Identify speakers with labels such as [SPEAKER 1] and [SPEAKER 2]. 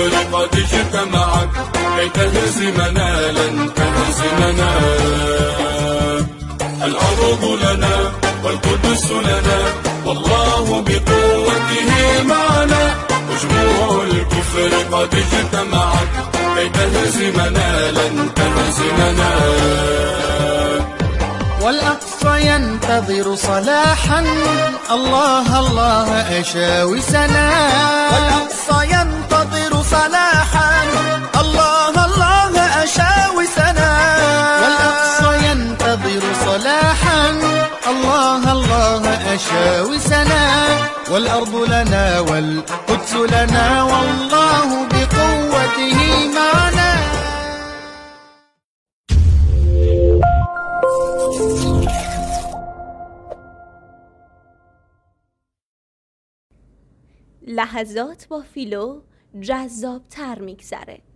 [SPEAKER 1] الكفر قد اجتمعت كي تهزمنا لن تهزمنا. الأرض لنا والقدس لنا والله بقوته معنا. وجموع الكفر قد اجتمعت كي تهزمنا لن تهزمنا.
[SPEAKER 2] والأقصى ينتظر صلاحا الله الله أشاوسنا.
[SPEAKER 3] والأقصى ينتظر صلاحا الله الله أشاوسنا.
[SPEAKER 2] والأقصى ينتظر صلاحا الله الله أشاوسنا. والأرض لنا والقدس لنا والله بقوته معنا.
[SPEAKER 4] لحظات با فیلو جذاب تر میگذره.